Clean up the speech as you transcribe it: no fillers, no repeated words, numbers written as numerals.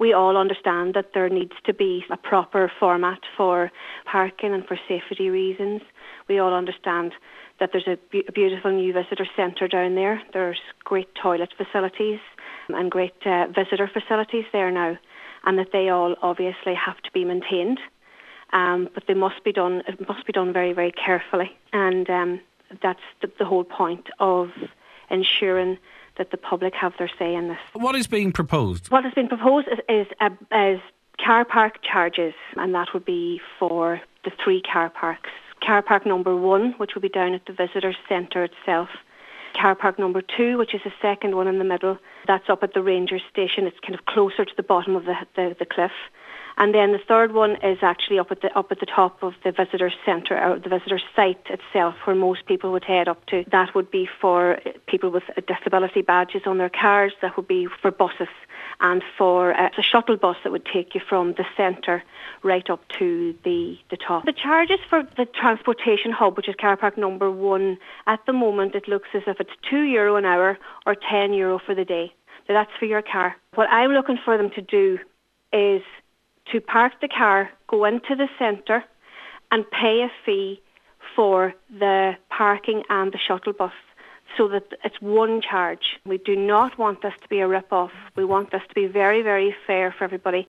We all understand that there needs to be a proper format for parking and for safety reasons. We all understand that there's a beautiful new visitor centre down there. There's great toilet facilities and great visitor facilities there now, and that they all obviously have to be maintained. But they must be done. It must be done very, very carefully, and that's the whole point of ensuring that the public have their say in this. What is being proposed? What has been proposed is car park charges, and that would be for the 3 car parks. Car park number 1, which would be down at the visitor centre itself. Car park number 2, which is the second one in the middle, that's up at the ranger station. It's kind of closer to the bottom of the cliff. And then the third one is actually up at the top of the visitor centre, or the visitor site itself, where most people would head up to. That would be for people with disability badges on their cars. That would be for buses, and for a shuttle bus that would take you from the centre right up to the top. The charges for the transportation hub, which is car park number 1, at the moment it looks as if it's €2 an hour or €10 for the day. So that's for your car. What I'm looking for them to do is to park the car, go into the centre and pay a fee for the parking and the shuttle bus, so that it's one charge. We do not want this to be a rip-off. We want this to be very, very fair for everybody.